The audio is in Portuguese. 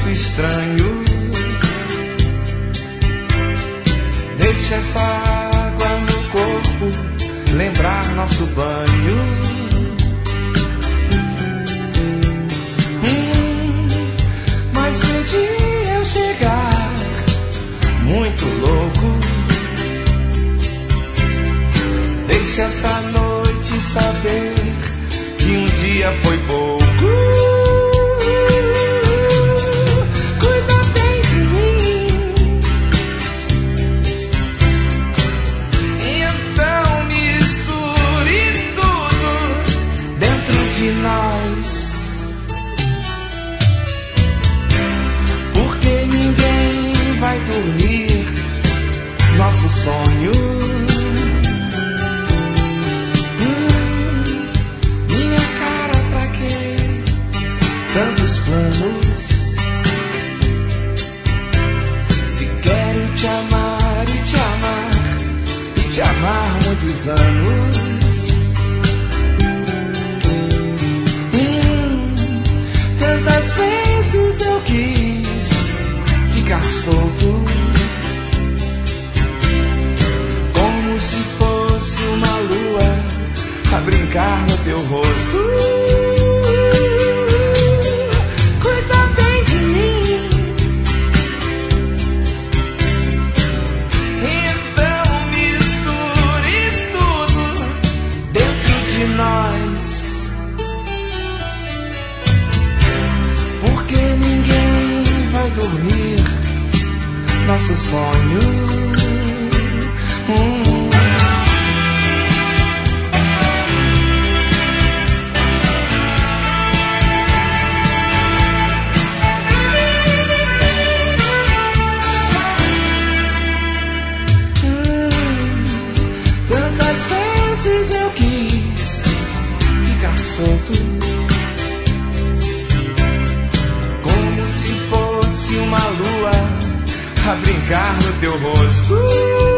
vento estranho. Deixa essa água no corpo lembrar nosso banho. Mas se um dia eu chegar muito louco, deixa essa noite saber que um dia foi pouco. Cuida bem de mim, então misture tudo dentro de nós, porque ninguém vai dormir nosso sonho. Tantos planos, se quero te amar e te amar e te amar muitos anos. Tantas vezes eu quis ficar solto, como se fosse uma lua a brincar no teu rosto. Nós, porque ninguém vai dormir nosso sonho. Tantas vezes eu quis ficar solto, como se fosse uma lua a brincar no teu rosto.